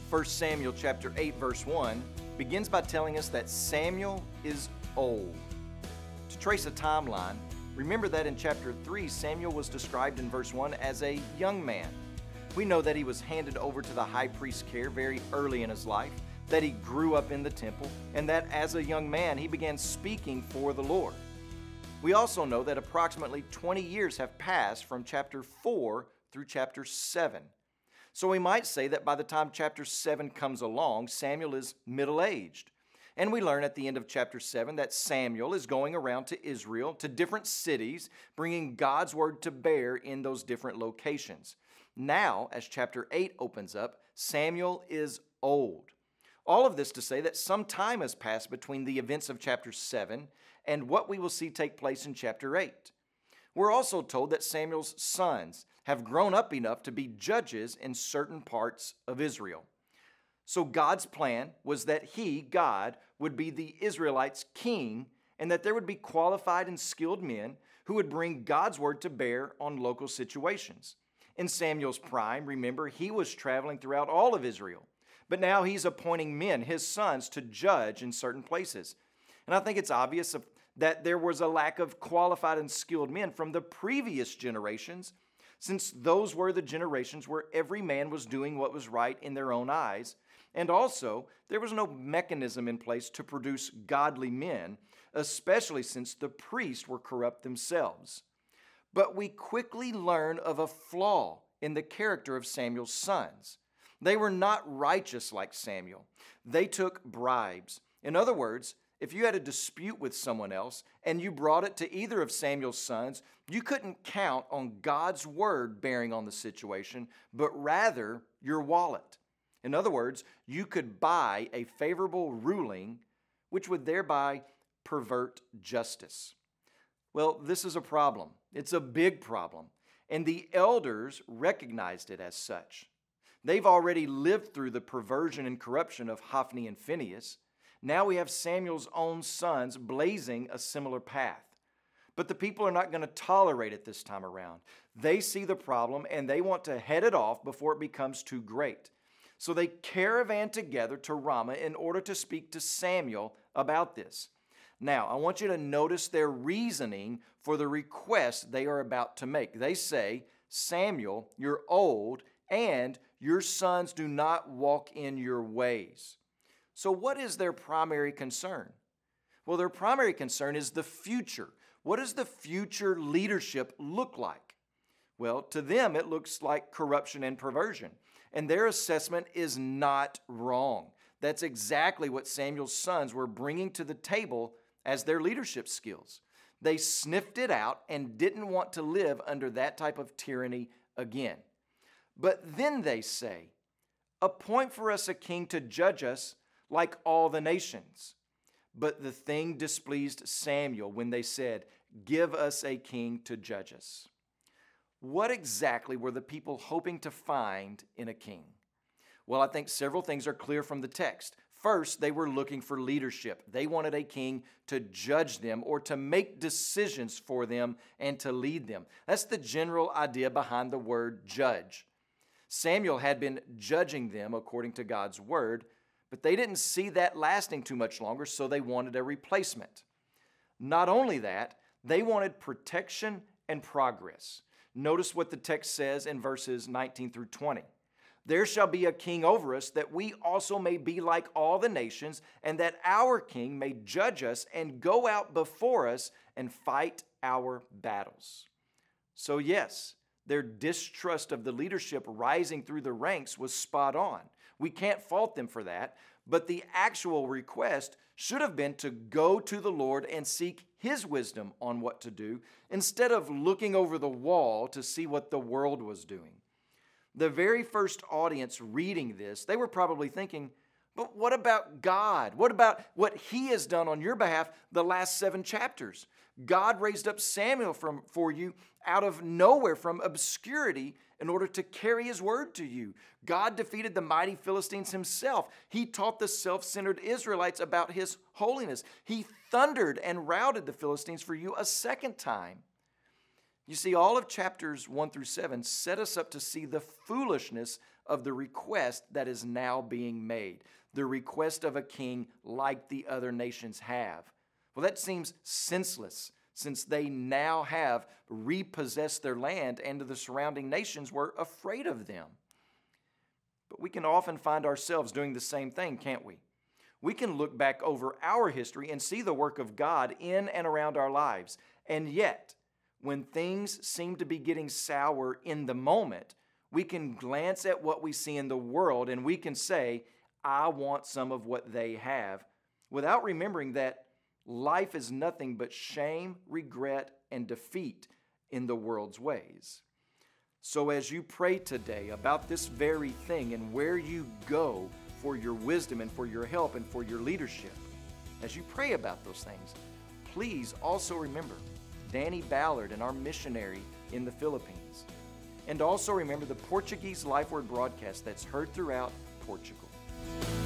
1 Samuel chapter 8 verse 1 begins by telling us that Samuel is old. To trace a timeline, remember that in chapter 3, Samuel was described in verse 1 as a young man. We know that he was handed over to the high priest's care very early in his life, that he grew up in the temple, and that as a young man he began speaking for the Lord. We also know that approximately 20 years have passed from chapter 4 through chapter 7. So we might say that by the time chapter 7 comes along, Samuel is middle-aged. And we learn at the end of chapter 7 that Samuel is going around to Israel, to different cities, bringing God's word to bear in those different locations. Now, as chapter 8 opens up, Samuel is old. All of this to say that some time has passed between the events of chapter 7 and what we will see take place in chapter 8. We're also told that Samuel's sons have grown up enough to be judges in certain parts of Israel. So God's plan was that he, God, would be the Israelites' king, and that there would be qualified and skilled men who would bring God's word to bear on local situations. In Samuel's prime, remember, he was traveling throughout all of Israel. But now he's appointing men, his sons, to judge in certain places. And I think it's obvious that there was a lack of qualified and skilled men from the previous generations, since those were the generations where every man was doing what was right in their own eyes. And also, there was no mechanism in place to produce godly men, especially since the priests were corrupt themselves. But we quickly learn of a flaw in the character of Samuel's sons. They were not righteous like Samuel. They took bribes. In other words, if you had a dispute with someone else and you brought it to either of Samuel's sons, you couldn't count on God's word bearing on the situation, but rather your wallet. In other words, you could buy a favorable ruling, which would thereby pervert justice. Well, this is a problem. It's a big problem, and the elders recognized it as such. They've already lived through the perversion and corruption of Hophni and Phinehas. Now we have Samuel's own sons blazing a similar path. But the people are not going to tolerate it this time around. They see the problem and they want to head it off before it becomes too great. So they caravan together to Ramah in order to speak to Samuel about this. Now, I want you to notice their reasoning for the request they are about to make. They say, Samuel, you're old, and your sons do not walk in your ways. So what is their primary concern? Well, their primary concern is the future. What does the future leadership look like? Well, to them, it looks like corruption and perversion. And their assessment is not wrong. That's exactly what Samuel's sons were bringing to the table as their leadership skills. They sniffed it out and didn't want to live under that type of tyranny again. But then they say, appoint for us a king to judge us like all the nations. But the thing displeased Samuel when they said, give us a king to judge us. What exactly were the people hoping to find in a king? Well, I think several things are clear from the text. First, they were looking for leadership. They wanted a king to judge them or to make decisions for them and to lead them. That's the general idea behind the word judge. Samuel had been judging them according to God's word, but they didn't see that lasting too much longer, so they wanted a replacement. Not only that, they wanted protection and progress. Notice what the text says in verses 19 through 20. There shall be a king over us, that we also may be like all the nations, and that our king may judge us and go out before us and fight our battles. So yes, their distrust of the leadership rising through the ranks was spot on. We can't fault them for that, but the actual request should have been to go to the Lord and seek His wisdom on what to do, instead of looking over the wall to see what the world was doing. The very first audience reading this, they were probably thinking, but what about God? What about what He has done on your behalf the last 7 chapters? God raised up Samuel for you out of nowhere, from obscurity, in order to carry His word to you. God defeated the mighty Philistines Himself. He taught the self-centered Israelites about His holiness. He thundered and routed the Philistines for you a second time. You see, all of chapters 1 through 7 set us up to see the foolishness of the request that is now being made, the request of a king like the other nations have. Well, that seems senseless, since they now have repossessed their land and the surrounding nations were afraid of them. But we can often find ourselves doing the same thing, can't we? We can look back over our history and see the work of God in and around our lives. And yet, when things seem to be getting sour in the moment, we can glance at what we see in the world and we can say, I want some of what they have, without remembering that life is nothing but shame, regret, and defeat in the world's ways. So as you pray today about this very thing and where you go for your wisdom and for your help and for your leadership, as you pray about those things, please also remember Danny Ballard and our missionary in the Philippines. And also remember the Portuguese Life Word broadcast that's heard throughout Portugal.